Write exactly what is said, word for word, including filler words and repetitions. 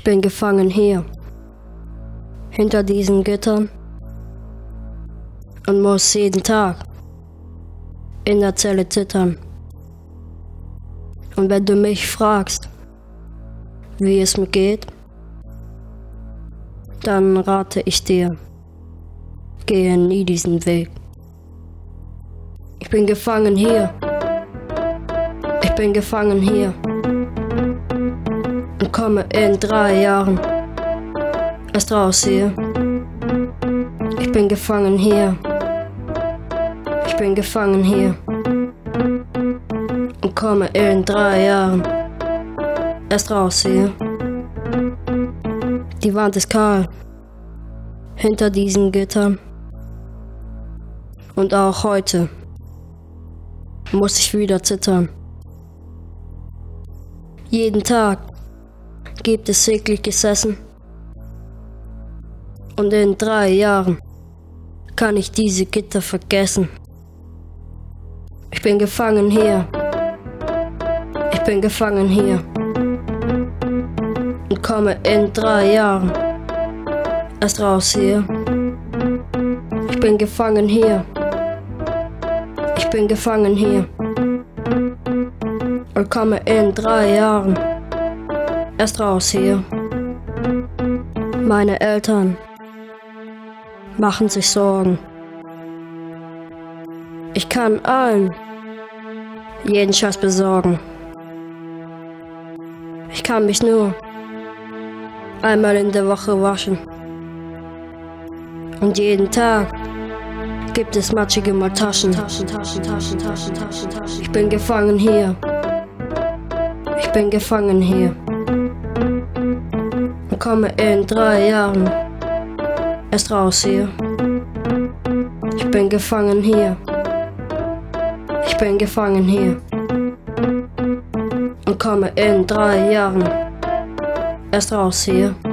bin gefangen hier, hinter diesen Gittern, und muss jeden Tag in der Zelle zittern. Und wenn du mich fragst, wie es mir geht, dann rate ich dir, gehe nie diesen Weg. Ich bin gefangen hier, ich bin gefangen hier und komme in drei Jahren erst raus hier. Ich bin gefangen hier, ich bin gefangen hier und komme in drei Jahren erst raus hier. Die Wand ist kahl hinter diesen Gittern und auch heute muss ich wieder zittern. Jeden Tag gibt es tägliches Essen und in drei Jahren kann ich diese Gitter vergessen. Ich bin gefangen hier, ich bin gefangen hier und komme in drei Jahren erst raus hier. Ich bin gefangen hier, ich bin gefangen hier und komme in drei Jahren erst raus hier. Meine Eltern machen sich Sorgen. Ich kann allen jeden Scheiß besorgen. Ich kann mich nur einmal in der Woche waschen. Und jeden Tag gibt es matschige Maltaschen. Ich bin gefangen hier. Ich bin gefangen hier. Und komme in drei Jahren erst raus hier. Ich bin gefangen hier. Ich bin gefangen hier. Und komme in drei Jahren erst raus hier.